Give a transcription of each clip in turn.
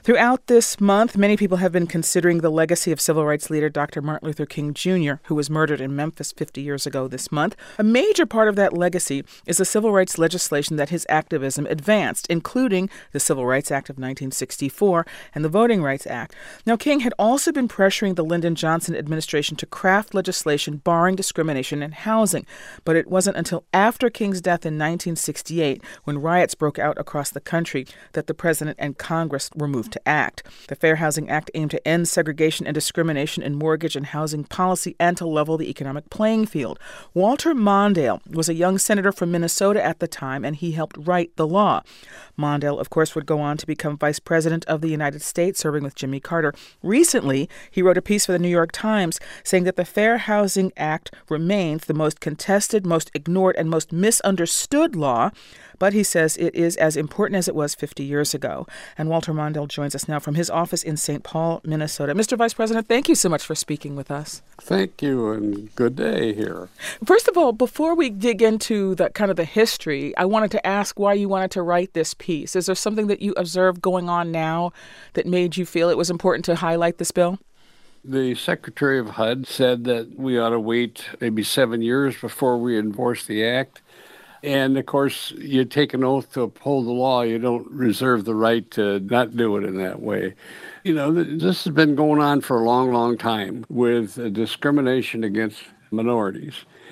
Throughout this month, many people have been considering the legacy of civil rights leader Dr. Martin Luther King Jr., who was murdered in Memphis 50 years ago this month. A major part of that legacy is the civil rights legislation that his activism advanced, including the Civil Rights Act of 1964 and the Voting Rights Act. Now, King had also been pressuring the Lyndon Johnson administration to craft legislation barring discrimination in housing. But it wasn't until after King's death in 1968, when riots broke out across the country, that the president and Congress were moved to act. The Fair Housing Act aimed to end segregation and discrimination in mortgage and housing policy and to level the economic playing field. Walter Mondale was a young senator from Minnesota at the time, and he helped write the law. Mondale, of course, would go on to become vice president of the United States, serving with Jimmy Carter. Recently, he wrote a piece for the New York Times saying that the Fair Housing Act remains the most contested, most ignored, and most misunderstood law, but he says it is as important as it was 50 years ago. And Walter Mondale joins us now from his office in St. Paul, Minnesota. Mr. Vice President, thank you so much for speaking with us. Thank you, and good day here. First of all, before we dig into the history, I wanted to ask why you wanted to write this piece. Is there something that you observed going on now that made you feel it was important to highlight this bill? The Secretary of HUD said that we ought to wait maybe 7 years before we enforce the act. And, of course, you take an oath to uphold the law. You don't reserve the right to not do it in that way. You know, this has been going on for a long, long time with discrimination against minorities.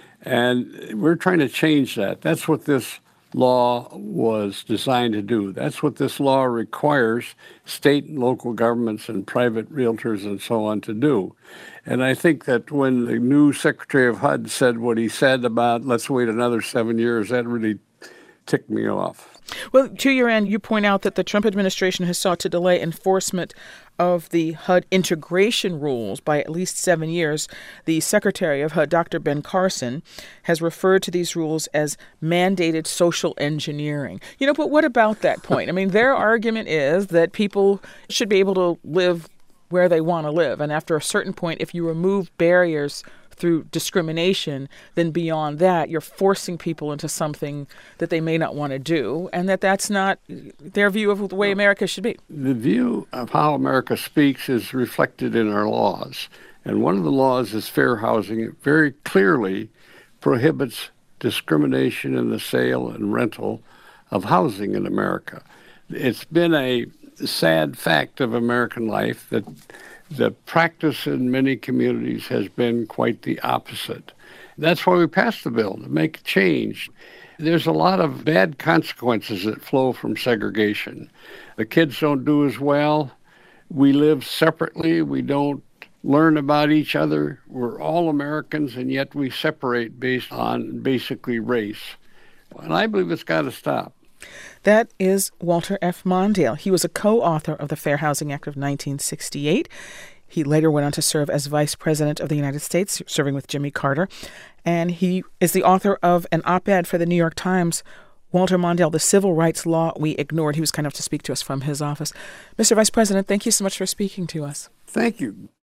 And we're trying to change that. That's what this law was designed to do. That's what this law requires state and local governments and private realtors and so on to do. And I think that when the new Secretary of HUD said what he said about let's wait another 7 years, that really ticked me off. Well, to your end, you point out that the Trump administration has sought to delay enforcement of the HUD integration rules by at least 7 years. The Secretary of HUD, Dr. Ben Carson, has referred to these rules as mandated social engineering. But what about that point? I mean, their argument is that people should be able to live where they want to live. And after a certain point, if you remove barriers through discrimination, then beyond that, you're forcing people into something that they may not want to do, and that's not their view of the way America should be. The view of how America speaks is reflected in our laws. And one of the laws is fair housing. It very clearly prohibits discrimination in the sale and rental of housing in America. It's been a sad fact of American life that the practice in many communities has been quite the opposite. That's why we passed the bill, to make a change. There's a lot of bad consequences that flow from segregation. The kids don't do as well. We live separately. We don't learn about each other. We're all Americans, and yet we separate based on basically race. And I believe it's got to stop. That is Walter F. Mondale. He was a co-author of the Fair Housing Act of 1968. He later went on to serve as Vice President of the United States, serving with Jimmy Carter. And he is the author of an op-ed for the New York Times, Walter Mondale, The Civil Rights Law We Ignored. He was kind enough to speak to us from his office. Mr. Vice President, thank you so much for speaking to us. Thank you.